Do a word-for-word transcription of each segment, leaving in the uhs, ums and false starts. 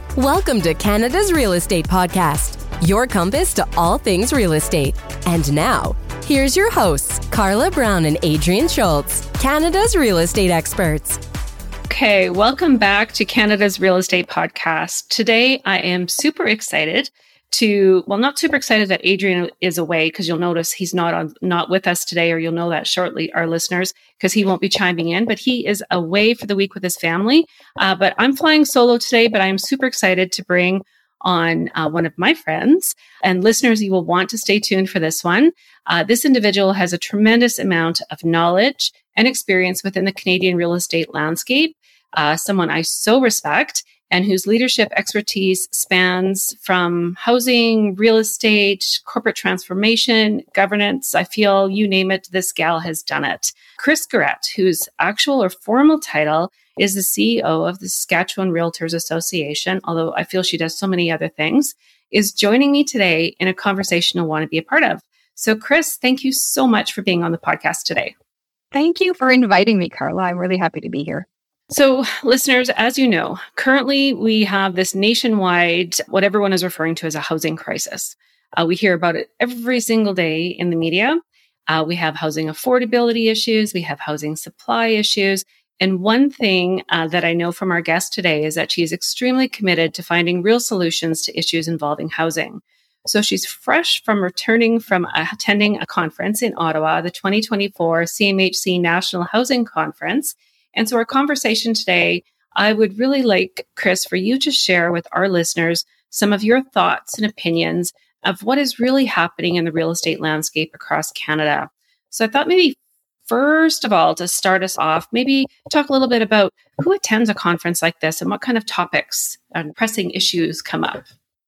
Welcome to Canada's Real Estate Podcast, your compass to all things real estate. And now, here's your hosts, Carla Brown and Adrian Schultz, Canada's real estate experts. Okay, welcome back to Canada's Real Estate Podcast. Today, I am super excited to, well, not super excited that Adrian is away, because you'll notice he's not on, not with us today, or you'll know that shortly, our listeners, because he won't be chiming in, but he is away for the week with his family. Uh, but I'm flying solo today, but I'm super excited to bring on uh, one of my friends, and listeners, you will want to stay tuned for this one. Uh, this individual has a tremendous amount of knowledge and experience within the Canadian real estate landscape, uh, someone I so respect, and whose leadership expertise spans from housing, real estate, corporate transformation, governance. I feel you name it, this gal has done it. Chris Garrett, whose actual or formal title is the C E O of the Saskatchewan Realtors Association, although I feel she does so many other things, is joining me today in a conversation I want to be a part of. So Chris, thank you so much for being on the podcast today. Thank you for inviting me, Carla. I'm really happy to be here. So listeners, as you know, currently we have this nationwide, what everyone is referring to as a housing crisis. Uh, we hear about it every single day in the media. Uh, we have housing affordability issues. We have housing supply issues. And one thing uh, that I know from our guest today is that she is extremely committed to finding real solutions to issues involving housing. So she's fresh from returning from uh, attending a conference in Ottawa, the twenty twenty-four C M H C National Housing Conference. And so our conversation today, I would really like, Chris, for you to share with our listeners some of your thoughts and opinions of what is really happening in the real estate landscape across Canada. So I thought maybe, first of all, to start us off, maybe talk a little bit about who attends a conference like this and what kind of topics and pressing issues come up.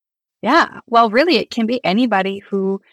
Yeah, well, really, it can be anybody who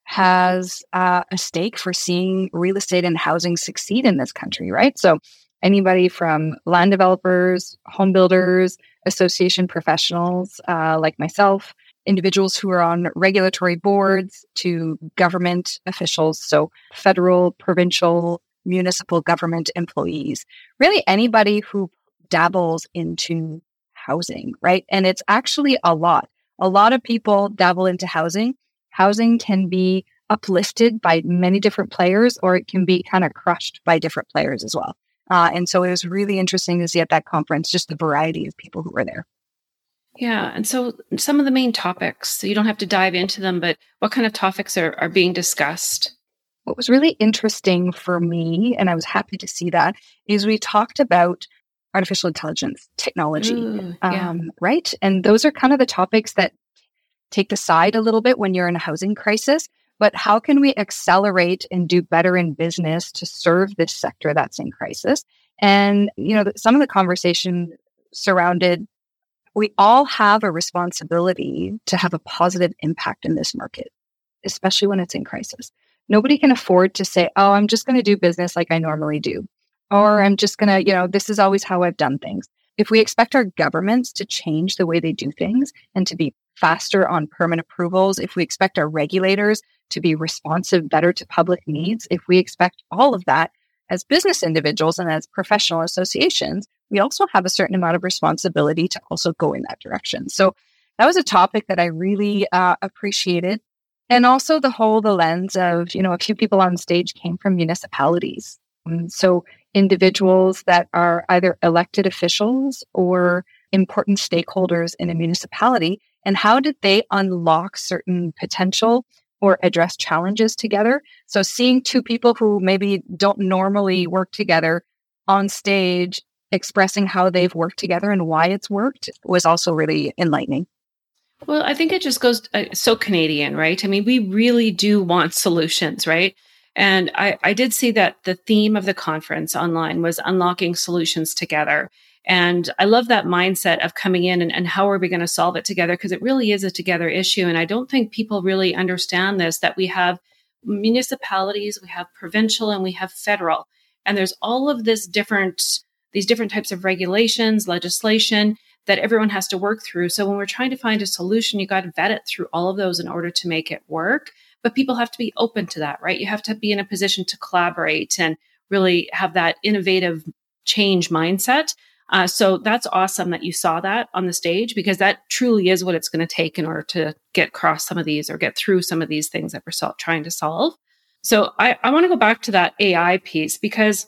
has uh, a stake for seeing real estate and housing succeed in this country, right? So anybody from land developers, home builders, association professionals uh, like myself, individuals who are on regulatory boards, to government officials, so federal, provincial, municipal government employees, really anybody who dabbles into housing, right? And it's actually a lot. A lot of people dabble into housing. Housing can be uplifted by many different players, or it can be kind of crushed by different players as well. Uh, and so it was really interesting to see at that conference just the variety of people who were there. Yeah. And so some of the main topics, so you don't have to dive into them, but what kind of topics are, are being discussed? What was really interesting for me, and I was happy to see that, is we talked about artificial intelligence, technology, Ooh, yeah. um, right? And those are kind of the topics that take the side a little bit when you're in a housing crisis. But how can we accelerate and do better in business to serve this sector that's in crisis? And, you know, some of the conversation surrounded, we all have a responsibility to have a positive impact in this market, especially when it's in crisis. Nobody can afford to say, oh, I'm just going to do business like I normally do. Or I'm just going to, you know, this is always how I've done things. If we expect our governments to change the way they do things and to be faster on permit approvals, if we expect our regulators to be responsive better to public needs, if we expect all of that as business individuals and as professional associations, we also have a certain amount of responsibility to also go in that direction. So that was a topic that I really uh, appreciated. And also the whole, the lens of, you know, a few people on stage came from municipalities. And so individuals that are either elected officials or important stakeholders in a municipality, and how did they unlock certain potential or address challenges together? So seeing two people who maybe don't normally work together on stage, expressing how they've worked together and why it's worked, was also really enlightening. Well, I think it just goes uh, so Canadian, right? I mean, we really do want solutions, right? And I, I did see that the theme of the conference online was unlocking solutions together. And I love that mindset of coming in and, and how are we going to solve it together? Because it really is a together issue. And I don't think people really understand this, that we have municipalities, we have provincial, and we have federal. And there's all of this different, these different types of regulations, legislation that everyone has to work through. So when we're trying to find a solution, you got to vet it through all of those in order to make it work. But people have to be open to that, right? You have to be in a position to collaborate and really have that innovative change mindset. Uh, so that's awesome that you saw that on the stage, because that truly is what it's going to take in order to get across some of these or get through some of these things that we're sol- trying to solve. So I, I want to go back to that A I piece, because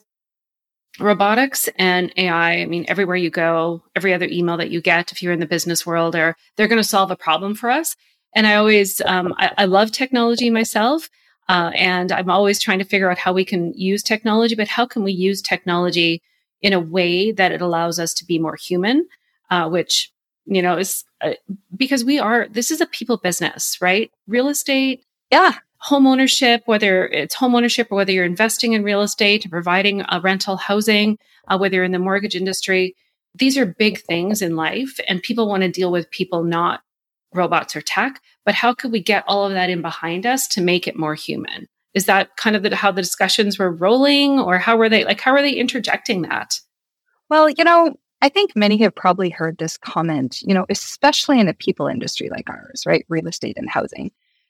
robotics and A I, I mean, everywhere you go, every other email that you get, if you're in the business world, are they're going to solve a problem for us. And I always, um, I, I love technology myself. Uh, and I'm always trying to figure out how we can use technology, but how can we use technology in a way that it allows us to be more human, uh, which, you know, is uh, because we are, this is a people business, right? Real estate. Yeah. Home ownership, whether it's home ownership or whether you're investing in real estate and providing a rental housing, uh, whether you're in the mortgage industry, these are big things in life, and people want to deal with people, not robots or tech. But how could we get all of that in behind us to make it more human? Is that kind of the, how the discussions were rolling, or how were they like, how are they interjecting that? Well, you know, I think many have probably heard this comment, you know, especially in a people industry like ours, right? Real estate and housing.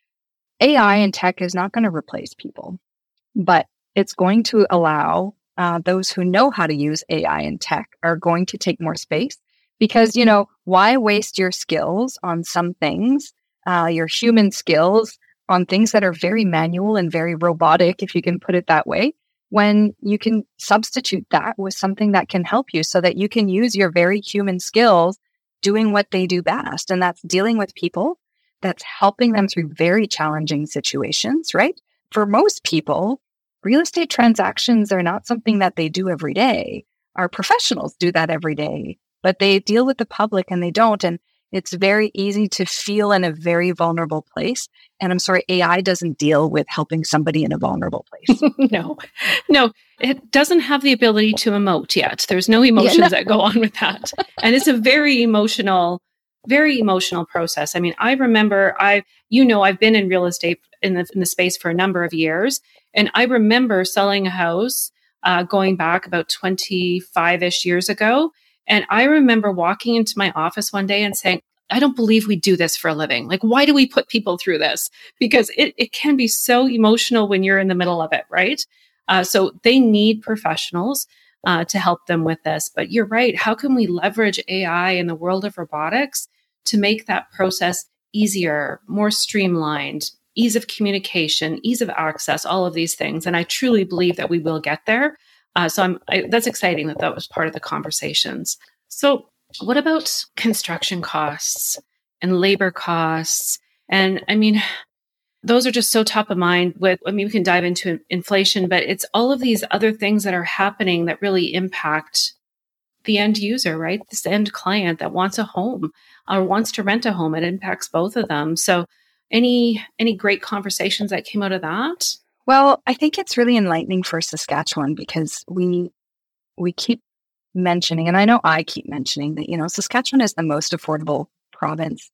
A I and tech is not going to replace people, but it's going to allow uh, those who know how to use A I and tech are going to take more space, because, you know, why waste your skills on some things, uh, your human skills on things that are very manual and very robotic, if you can put it that way, when you can substitute that with something that can help you so that you can use your very human skills doing what they do best. And that's dealing with people. That's helping them through very challenging situations, right? For most people, real estate transactions are not something that they do every day. Our professionals do that every day, but they deal with the public and they don't. And it's very easy to feel in a very vulnerable place. And I'm sorry, A I doesn't deal with helping somebody in a vulnerable place. no, no, it doesn't have the ability to emote yet. There's no emotions yeah, no. that go on with that. And it's a very emotional Very emotional process. I mean, I remember I, you know, I've been in real estate in the in the space for a number of years, and I remember selling a house uh, going back about twenty-five-ish years ago. And I remember walking into my office one day and saying, I don't believe we do this for a living. Like, why do we put people through this? Because it, it can be so emotional when you're in the middle of it, right? Uh, so they need professionals uh, to help them with this. But you're right. How can we leverage A I in the world of robotics to make that process easier, more streamlined, ease of communication, ease of access, all of these things? And I truly believe that we will get there. Uh, so I'm, I, that's exciting that that was part of the conversations. So what about construction costs and labor costs? And I mean, those are just so top of mind with, I mean, we can dive into inflation, but it's all of these other things that are happening that really impact the end user, right? This end client that wants a home or wants to rent a home. It impacts both of them. So any, any great conversations that came out of that? Well, I think it's really enlightening for Saskatchewan, because we, we keep mentioning, and I know I keep mentioning that, you know, Saskatchewan is the most affordable province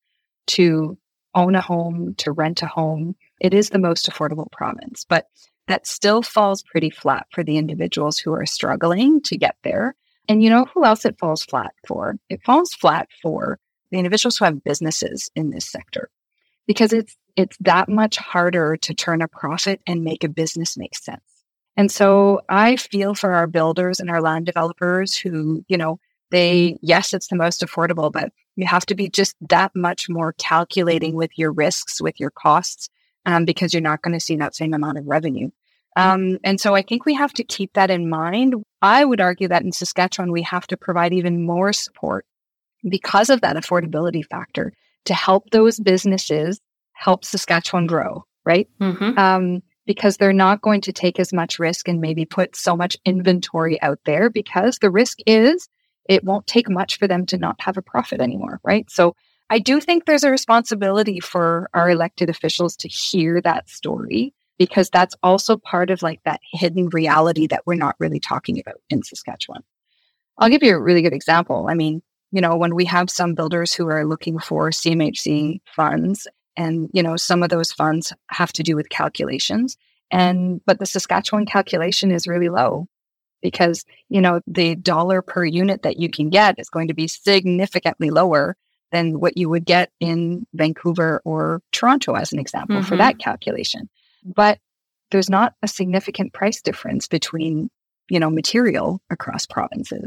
to own a home, to rent a home. It is the most affordable province, but that still falls pretty flat for the individuals who are struggling to get there. And you know who else it falls flat for? It falls flat for the individuals who have businesses in this sector, because it's it's that much harder to turn a profit and make a business make sense. And so I feel for our builders and our land developers who, you know, they, yes, it's the most affordable, but you have to be just that much more calculating with your risks, with your costs, um, because you're not going to see that same amount of revenue. Um, and so I think we have to keep that in mind. I would argue that in Saskatchewan, we have to provide even more support because of that affordability factor to help those businesses help Saskatchewan grow, right? Mm-hmm. Um, because they're not going to take as much risk and maybe put so much inventory out there, because the risk is it won't take much for them to not have a profit anymore, right? So I do think there's a responsibility for our elected officials to hear that story, because that's also part of like that hidden reality that we're not really talking about in Saskatchewan. I'll give you a really good example. I mean, you know, when we have some builders who are looking for C M H C funds, and, you know, some of those funds have to do with calculations, and, but the Saskatchewan calculation is really low, because, you know, the dollar per unit that you can get is going to be significantly lower than what you would get in Vancouver or Toronto, as an example, mm-hmm. for that calculation. But there's not a significant price difference between, you know, material across provinces.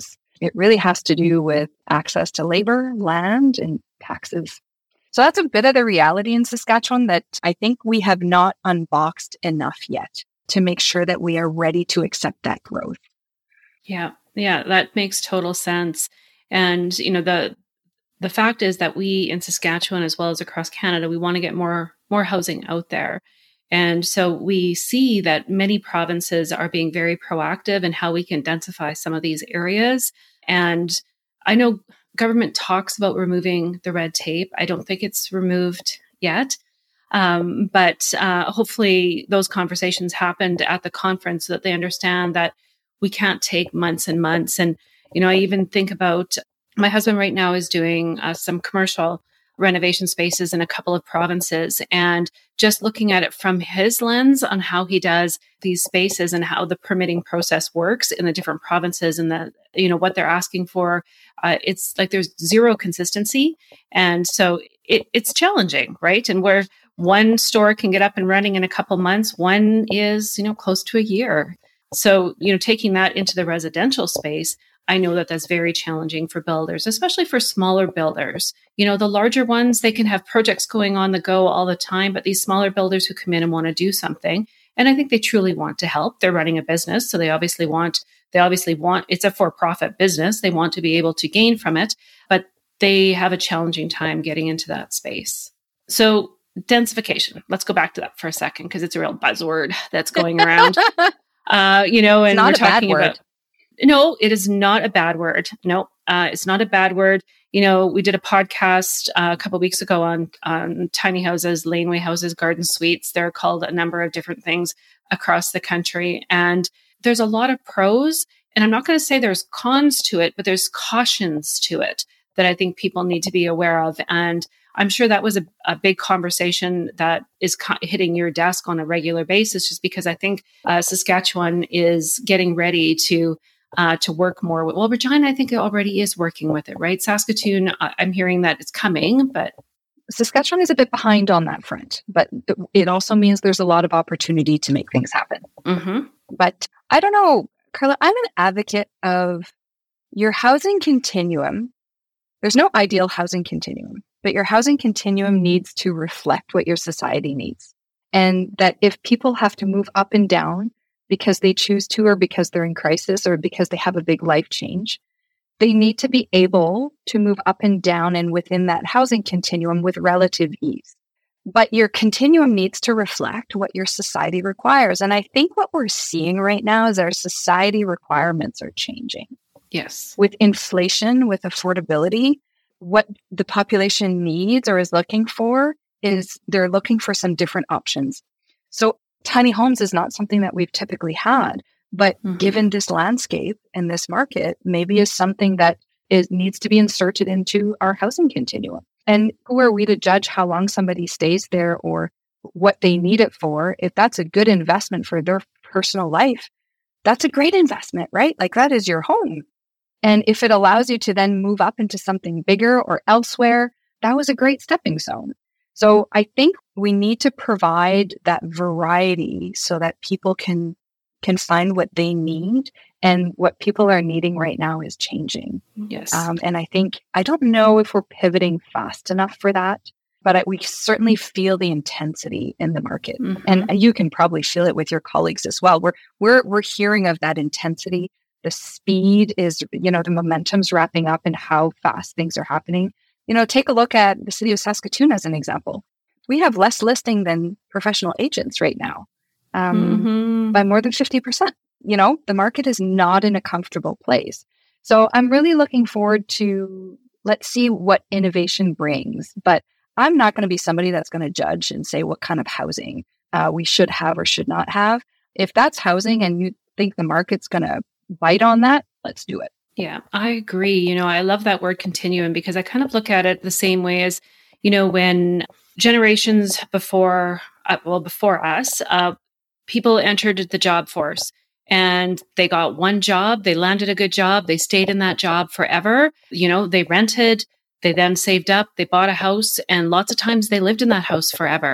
It really has to do with access to labor, land, and taxes. So that's a bit of the reality in Saskatchewan that I think we have not unboxed enough yet to make sure that we are ready to accept that growth. Yeah, yeah, that makes total sense. And, you know, the the fact is that we in Saskatchewan, as well as across Canada, we want to get more more housing out there. And so we see that many provinces are being very proactive in how we can densify some of these areas. And I know government talks about removing the red tape. I don't think it's removed yet. Um, but uh, hopefully those conversations happened at the conference so that they understand that we can't take months and months. And, you know, I even think about my husband right now is doing uh, some commercial renovation spaces in a couple of provinces, and just looking at it from his lens on how he does these spaces and how the permitting process works in the different provinces and the, you know, what they're asking for. Uh, it's like there's zero consistency. And so it, it's challenging, right? And where one store can get up and running in a couple months, one is, you know, close to a year. So, you know, taking that into the residential space, I know that that's very challenging for builders, especially for smaller builders. You know, the larger ones, they can have projects going on the go all the time, but these smaller builders who come in and want to do something, and I think they truly want to help. They're running a business, so they obviously want, they obviously want, it's a for-profit business. They want to be able to gain from it, but they have a challenging time getting into that space. So densification, let's go back to that for a second, because it's a real buzzword that's going around. uh, you know, and it's not we're a talking bad word. about, no, it is not a bad word. No, uh, it's not a bad word. You know, we did a podcast uh, a couple of weeks ago on, on tiny houses, laneway houses, garden suites. They're called a number of different things across the country. And there's a lot of pros. And I'm not going to say there's cons to it, but there's cautions to it that I think people need to be aware of. And I'm sure that was a, a big conversation that is co- hitting your desk on a regular basis, just because I think uh, Saskatchewan is getting ready to Uh, to work more with, well, Regina, I think it already is working with it, right? Saskatoon, uh, I'm hearing that it's coming, but Saskatchewan is a bit behind on that front, but it also means there's a lot of opportunity to make things happen. mm-hmm. But I don't know, Carla, I'm an advocate of your housing continuum. There's no ideal housing continuum, but your housing continuum needs to reflect what your society needs. And that if people have to move up and down because they choose to, or because they're in crisis, or because they have a big life change, they need to be able to move up and down and within that housing continuum with relative ease. But your continuum needs to reflect what your society requires. And I think what we're seeing right now is our society requirements are changing. Yes. With inflation, with affordability, what the population needs or is looking for is they're looking for some different options. So tiny homes is not something that we've typically had, but mm-hmm. given this landscape and this market, maybe is something that is needs to be inserted into our housing continuum. And who are we to judge how long somebody stays there or what they need it for? If that's a good investment for their personal life, that's a great investment, right? Like that is your home. And if it allows you to then move up into something bigger or elsewhere, that was a great stepping stone. So I think we need to provide that variety so that people can can find what they need, and what people are needing right now is changing. Yes. Um, and I think, I don't know if we're pivoting fast enough for that, but I, we certainly feel the intensity in the market. Mm-hmm. And you can probably feel it with your colleagues as well. We're, we're, we're hearing of that intensity. The speed is, you know, the momentum's wrapping up and how fast things are happening. You know, take a look at the city of Saskatoon as an example. We have less listing than professional agents right now, um, mm-hmm. by more than fifty percent. You know, the market is not in a comfortable place. So I'm really looking forward to, let's see what innovation brings. But I'm not going to be somebody that's going to judge and say what kind of housing uh, we should have or should not have. If that's housing and you think the market's going to bite on that, let's do it. Yeah, I agree. You know, I love that word continuum, because I kind of look at it the same way as, you know, when generations before, uh, well, before us, uh, people entered the job force and they got one job, they landed a good job, they stayed in that job forever. You know, they rented, they then saved up, they bought a house, and lots of times they lived in that house forever.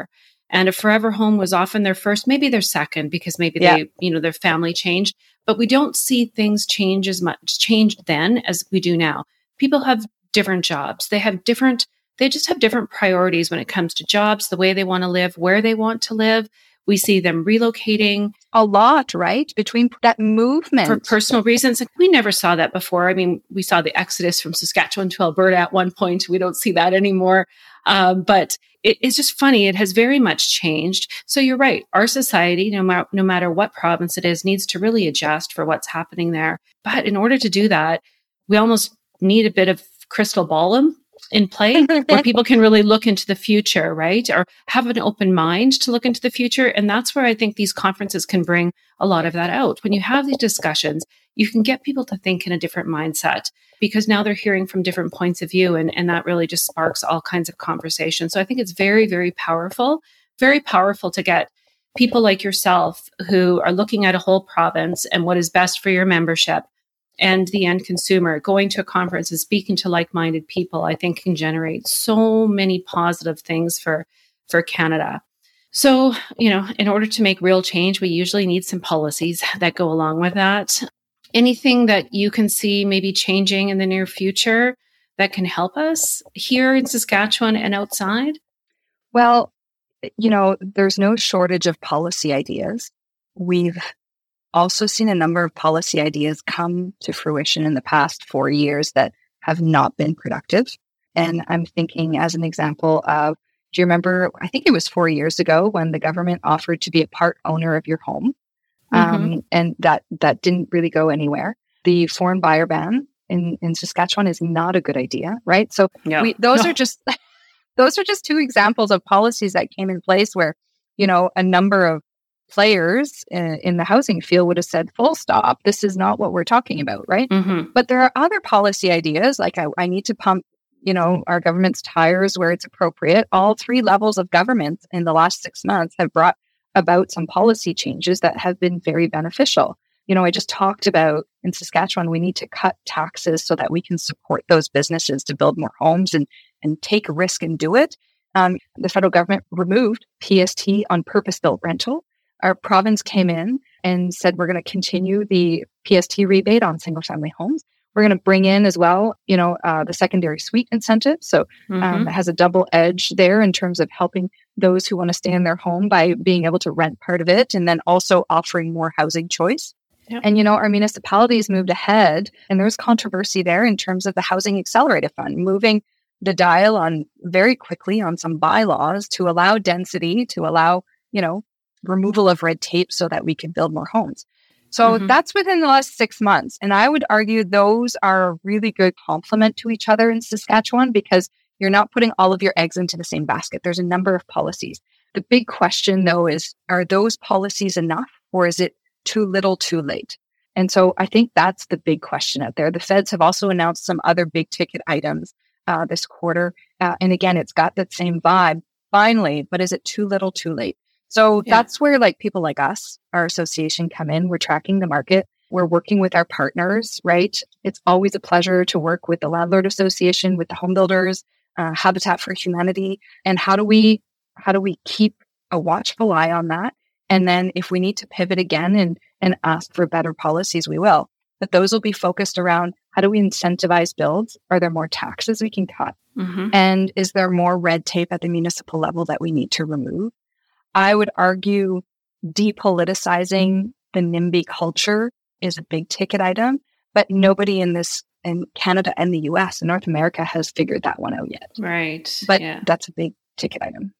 And a forever home was often their first, maybe their second, because maybe Yeah. they, you know, their family changed. But we don't see things change as much, changed then as we do now. People have different jobs. They have different, they just have different priorities when it comes to jobs, the way they want to live, where they want to live. We see them relocating. A lot, right? Between that movement. For personal reasons. We never saw that before. I mean, we saw the exodus from Saskatchewan to Alberta at one point. We don't see that anymore. Um, but it, it's just funny. It has very much changed. So you're right. Our society, no, ma- no matter what province it is, needs to really adjust for what's happening there. But in order to do that, we almost need a bit of crystal ball in play where people can really look into the future, right? Or have an open mind to look into the future. And that's where I think these conferences can bring a lot of that out. When you have these discussions, you can get people to think in a different mindset because now they're hearing from different points of view. And, and that really just sparks all kinds of conversation. So I think it's very, very powerful, very powerful to get people like yourself who are looking at a whole province and what is best for your membership and the end consumer. Going to a conference and speaking to like-minded people, I think can generate so many positive things for, for Canada. So, you know, in order to make real change, we usually need some policies that go along with that. Anything that you can see maybe changing in the near future that can help us here in Saskatchewan and outside? Well, you know, there's no shortage of policy ideas. We've also seen a number of policy ideas come to fruition in the past four years that have not been productive. And I'm thinking as an example of, do you remember, I think it was four years ago when the government offered to be a part owner of your home. Mm-hmm. Um, and that, that didn't really go anywhere. The foreign buyer ban in, in Saskatchewan is not a good idea, right? So no. we, those no. are just, those are just two examples of policies that came in place where, you know, a number of players in, in the housing field would have said, full stop, this is not what we're talking about, right? Mm-hmm. But there are other policy ideas, like I, I need to pump, you know, our government's tires where it's appropriate. All three levels of government in the last six months have brought about some policy changes that have been very beneficial. You know, I just talked about in Saskatchewan, we need to cut taxes so that we can support those businesses to build more homes and, and take a risk and do it. Um, the federal government removed P S T on purpose-built rental. Our province came in and said, we're going to continue the P S T rebate on single-family homes. We're going to bring in as well, you know, uh, the secondary suite incentive. So um, mm-hmm. it has a double edge there in terms of helping those who want to stay in their home by being able to rent part of it and then also offering more housing choice. Yep. And, you know, our municipalities moved ahead and there's controversy there in terms of the Housing Accelerator Fund, moving the dial on very quickly on some bylaws to allow density, to allow, you know, removal of red tape so that we can build more homes. So mm-hmm. that's within the last six months. And I would argue those are a really good complement to each other in Saskatchewan because you're not putting all of your eggs into the same basket. There's a number of policies. The big question, though, is are those policies enough or is it too little too late? And so I think that's the big question out there. The feds have also announced some other big ticket items uh, this quarter. Uh, and again, it's got that same vibe, finally, but is it too little too late? So yeah. that's where like people like us, our association, come in. We're tracking the market. We're working with our partners, right? It's always a pleasure to work with the Landlord Association, with the home builders, uh, Habitat for Humanity. And how do we how do we keep a watchful eye on that? And then if we need to pivot again and, and ask for better policies, we will. But those will be focused around how do we incentivize builds? Are there more taxes we can cut? Mm-hmm. And is there more red tape at the municipal level that we need to remove? I would argue depoliticizing the NIMBY culture is a big ticket item, but nobody in this, in Canada and the U S and North America has figured that one out yet. Right. But yeah. that's a big ticket item.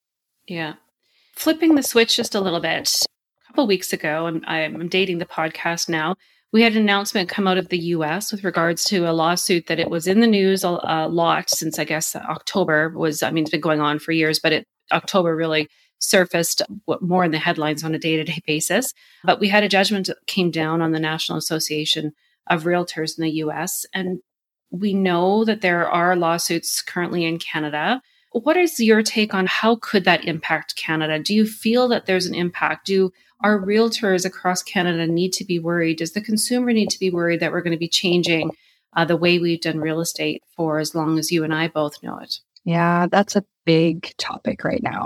Yeah. Flipping the switch just a little bit. A couple of weeks ago, I'm, I'm dating the podcast now, we had an announcement come out of the U S with regards to a lawsuit that it was in the news a, a lot since, I guess, October was, I mean, it's been going on for years, but it October really surfaced more in the headlines on a day-to-day basis. But we had a judgment that came down on the National Association of Realtors in the U S. And we know that there are lawsuits currently in Canada. What is your take on how could that impact Canada? Do you feel that there's an impact? Do our realtors across Canada need to be worried? Does the consumer need to be worried that we're going to be changing uh, the way we've done real estate for as long as you and I both know it? Yeah, that's a big topic right now.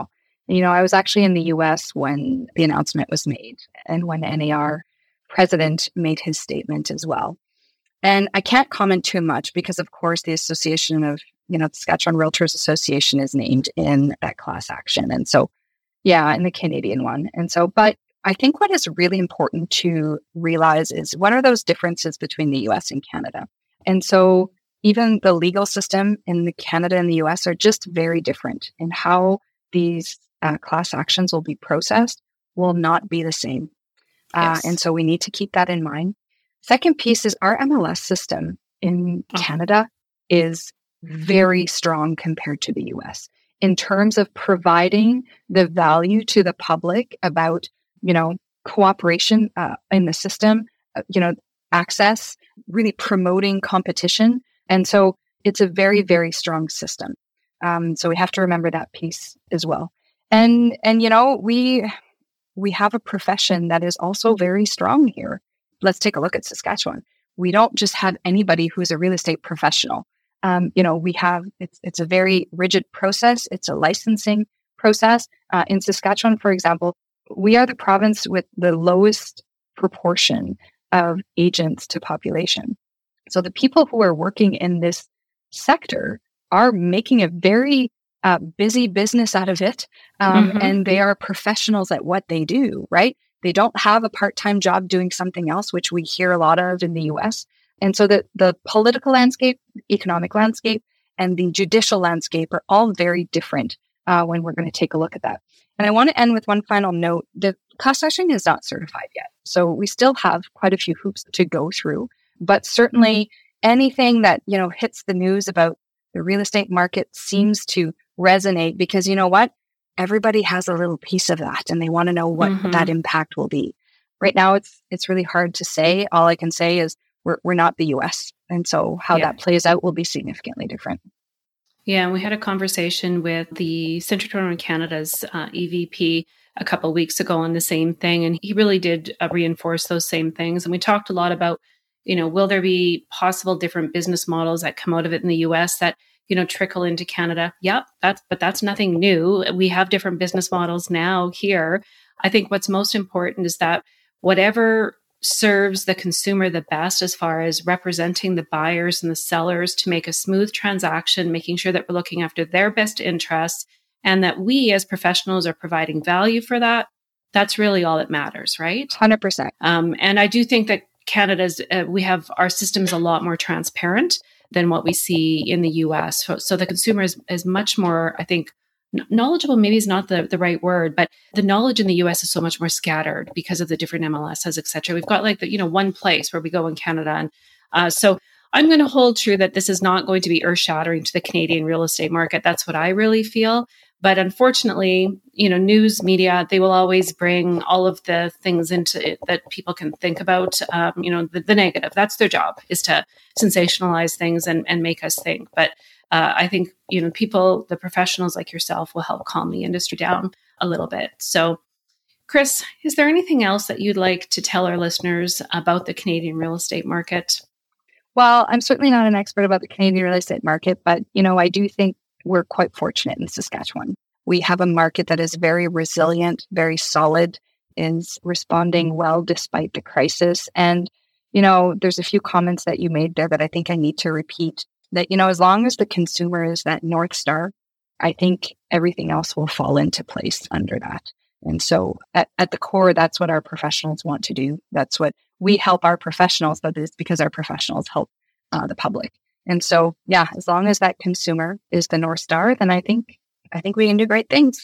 You know, I was actually in the U S when the announcement was made and when N A R president made his statement as well. And I can't comment too much because, of course, the association of, you know, the Saskatchewan Realtors Association is named in that class action. And so, yeah, in the Canadian one. And so, but I think what is really important to realize is what are those differences between the U S and Canada? And so even the legal system in the Canada and the U S are just very different, and how these uh, class actions will be processed will not be the same. Yes. Uh, and so we need to keep that in mind. Second piece is our M L S system in oh. Canada is very strong compared to the U S in terms of providing the value to the public about, you know, cooperation uh, in the system, uh, you know, access, really promoting competition. And so it's a very, very strong system. Um, so we have to remember that piece as well. And, and, you know, we, we have a profession that is also very strong here. Let's take a look at Saskatchewan. We don't just have anybody who's a real estate professional. Um, you know, we have, it's it's a very rigid process. It's a licensing process. Uh, in Saskatchewan, for example, we are the province with the lowest proportion of agents to population. So the people who are working in this sector are making a very uh, busy business out of it. Um, mm-hmm. And they are professionals at what they do, right? They don't have a part-time job doing something else, which we hear a lot of in the U S. And so the, the political landscape, economic landscape, and the judicial landscape are all very different uh, when we're going to take a look at that. And I want to end with one final note. The class action is not certified yet. So we still have quite a few hoops to go through. But certainly anything that, you know, hits the news about the real estate market seems to resonate because, you know what? Everybody has a little piece of that and they want to know what mm-hmm. that impact will be. Right now, it's it's really hard to say. All I can say is we're we're not the U S. And so how yeah. that plays out will be significantly different. Yeah, and we had a conversation with the Central Toronto Canada's uh, E V P a couple of weeks ago on the same thing. And he really did uh, reinforce those same things. And we talked a lot about, you know, will there be possible different business models that come out of it in the U S that, you know, trickle into Canada? Yep, that's, but that's nothing new. We have different business models now here. I think what's most important is that whatever serves the consumer the best as far as representing the buyers and the sellers to make a smooth transaction, making sure that we're looking after their best interests and that we as professionals are providing value for that, that's really all that matters, right? one hundred percent. Um, and I do think that Canada's, uh, we have our systems a lot more transparent than what we see in the U S. So, so the consumer is, is much more, I think, knowledgeable maybe is not the, the right word, but the knowledge in the U S is so much more scattered because of the different M L Ss, et cetera. We've got like the, you know, one place where we go in Canada. And uh, so I'm going to hold true that this is not going to be earth shattering to the Canadian real estate market. That's what I really feel. But unfortunately, you know, news media, they will always bring all of the things into it that people can think about, um, you know, the, the negative. That's their job, is to sensationalize things and, and make us think. But uh, I think, you know, people, the professionals like yourself will help calm the industry down a little bit. So, Chris, is there anything else that you'd like to tell our listeners about the Canadian real estate market? Well, I'm certainly not an expert about the Canadian real estate market, but, you know, I do think we're quite fortunate in Saskatchewan. We have a market that is very resilient, very solid, is responding well despite the crisis. And, you know, there's a few comments that you made there that I think I need to repeat. That, you know, as long as the consumer is that North Star, I think everything else will fall into place under that. And so at, at the core, that's what our professionals want to do. That's what we help our professionals, but it's because our professionals help uh, the public. And so, yeah, as long as that consumer is the North Star, then I think I think we can do great things.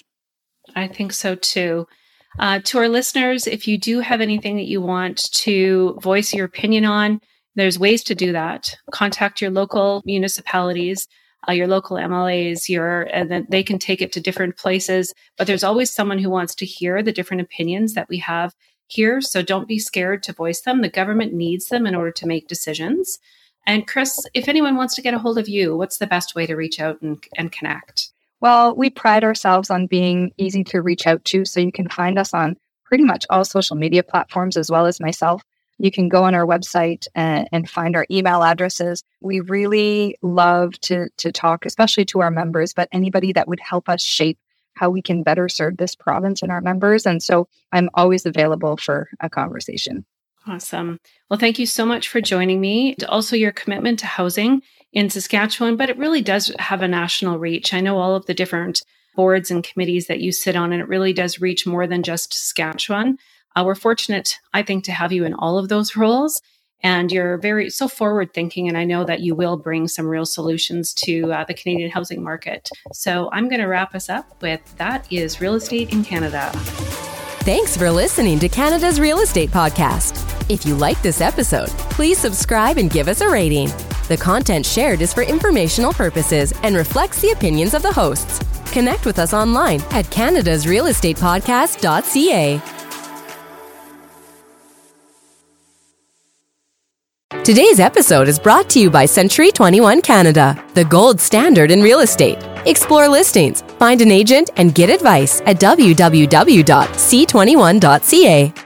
I think so too. Uh, to our listeners, if you do have anything that you want to voice your opinion on, there's ways to do that. Contact your local municipalities, uh, your local M L As, your, and then they can take it to different places. But there's always someone who wants to hear the different opinions that we have here. So don't be scared to voice them. The government needs them in order to make decisions. And Chris, if anyone wants to get a hold of you, what's the best way to reach out and, and connect? Well, we pride ourselves on being easy to reach out to. So you can find us on pretty much all social media platforms, as well as myself. You can go on our website and, and find our email addresses. We really love to, to talk, especially to our members, but anybody that would help us shape how we can better serve this province and our members. And so I'm always available for a conversation. Awesome. Well, thank you so much for joining me. Also, your commitment to housing in Saskatchewan, but it really does have a national reach. I know all of the different boards and committees that you sit on, and it really does reach more than just Saskatchewan. Uh, we're fortunate, I think, to have you in all of those roles. And you're very so forward thinking. And I know that you will bring some real solutions to uh, the Canadian housing market. So I'm going to wrap us up with That is Real Estate in Canada. Thanks for listening to Canada's Real Estate Podcast. If you like this episode, please subscribe and give us a rating. The content shared is for informational purposes and reflects the opinions of the hosts. Connect with us online at canada's real estate podcast dot c a. Today's episode is brought to you by Century twenty-one Canada, the gold standard in real estate. Explore listings, find an agent, and get advice at w w w dot c twenty-one dot c a.